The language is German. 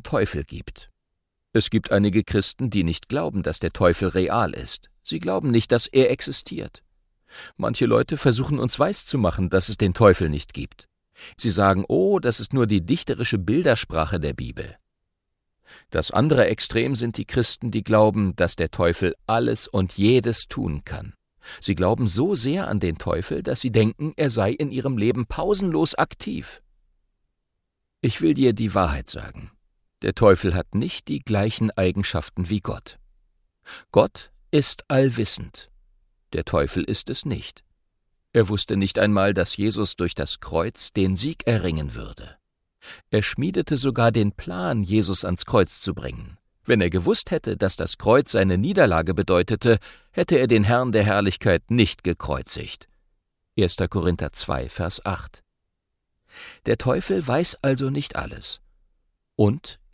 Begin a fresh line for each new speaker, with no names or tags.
einen Teufel gibt. Es gibt einige Christen, die nicht glauben, dass der Teufel real ist. Sie glauben nicht, dass er existiert. Manche Leute versuchen uns weiszumachen, dass es den Teufel nicht gibt. Sie sagen, oh, das ist nur die dichterische Bildersprache der Bibel. Das andere Extrem sind die Christen, die glauben, dass der Teufel alles und jedes tun kann. Sie glauben so sehr an den Teufel, dass sie denken, er sei in ihrem Leben pausenlos aktiv. Ich will dir die Wahrheit sagen. Der Teufel hat nicht die gleichen Eigenschaften wie Gott. Gott ist allwissend. Der Teufel ist es nicht. Er wusste nicht einmal, dass Jesus durch das Kreuz den Sieg erringen würde. Er schmiedete sogar den Plan, Jesus ans Kreuz zu bringen. Wenn er gewusst hätte, dass das Kreuz seine Niederlage bedeutete, hätte er den Herrn der Herrlichkeit nicht gekreuzigt. 1. Korinther 2, Vers 8. Der Teufel weiß also nicht alles. Und